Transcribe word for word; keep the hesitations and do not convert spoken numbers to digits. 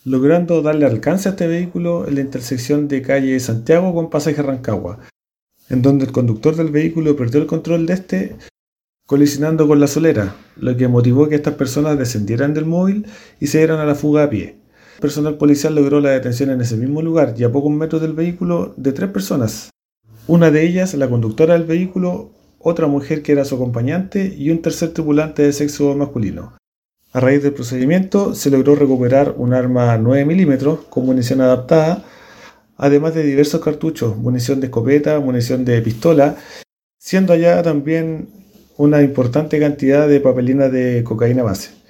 logrando darle alcance a este vehículo en la intersección de calle Santiago con pasaje Rancagua, en donde el conductor del vehículo perdió el control de este, colisionando con la solera, lo que motivó que estas personas descendieran del móvil y se dieran a la fuga a pie. El personal policial logró la detención en ese mismo lugar y a pocos metros del vehículo de tres personas. Una de ellas, la conductora del vehículo, otra mujer que era su acompañante y un tercer tripulante de sexo masculino. A raíz del procedimiento se logró recuperar un arma nueve milímetros con munición adaptada, además de diversos cartuchos, munición de escopeta, munición de pistola, siendo allá también una importante cantidad de papelina de cocaína base.